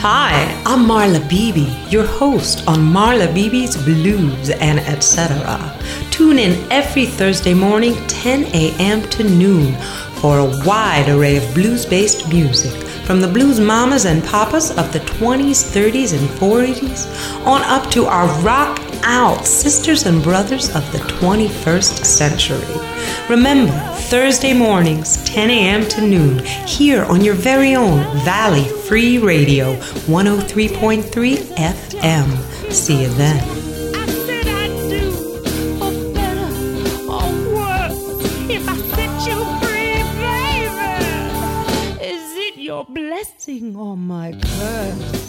Hi, I'm Marla Beebe, your host on Marla Beebe's Blues and Etc. Tune in every Thursday morning, 10 a.m. to noon, for a wide array of blues-based music from the blues mamas and papas of the 20s, 30s, and 40s on up to our rock out sisters and brothers of the 21st century. Remember, Thursday mornings, 10 a.m. to noon, here on your very own Valley Free Radio, 103.3 FM. See you then. I said I'd do for better or worse if I set you free, baby. Is it your blessing or my curse?